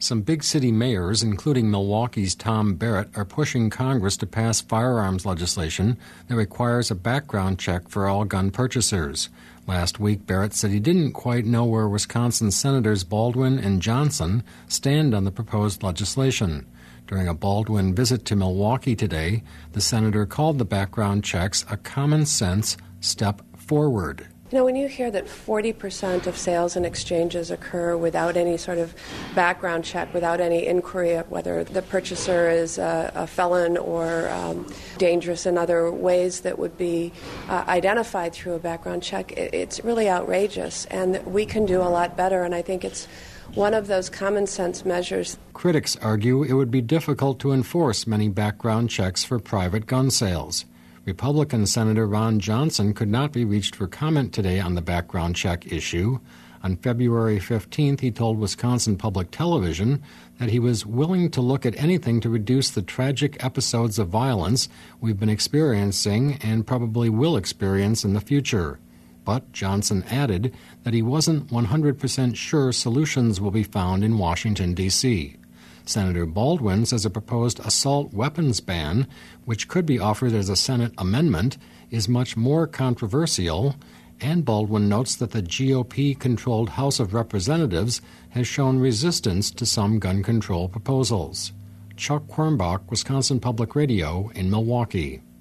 Some big city mayors, including Milwaukee's Tom Barrett, are pushing Congress to pass firearms legislation that requires a background check for all gun purchasers. Last week, Barrett said he didn't quite know where Wisconsin Senators Baldwin and Johnson stand on the proposed legislation. During a Baldwin visit to Milwaukee today, the senator called the background checks a common-sense step forward. You know, when you hear that 40% of sales and exchanges occur without any sort of background check, without any inquiry of whether the purchaser is a felon or dangerous in other ways that would be identified through a background check, it's really outrageous. And we can do a lot better, and I think it's one of those common sense measures. Critics argue it would be difficult to enforce many background checks for private gun sales. Republican Senator Ron Johnson could not be reached for comment today on the background check issue. On February 15th, he told Wisconsin Public Television that he was willing to look at anything to reduce the tragic episodes of violence we've been experiencing and probably will experience in the future. But Johnson added that he wasn't 100% sure solutions will be found in Washington, D.C. Senator Baldwin says a proposed assault weapons ban, which could be offered as a Senate amendment, is much more controversial, and Baldwin notes that the GOP-controlled House of Representatives has shown resistance to some gun control proposals. Chuck Quirmbach, Wisconsin Public Radio in Milwaukee.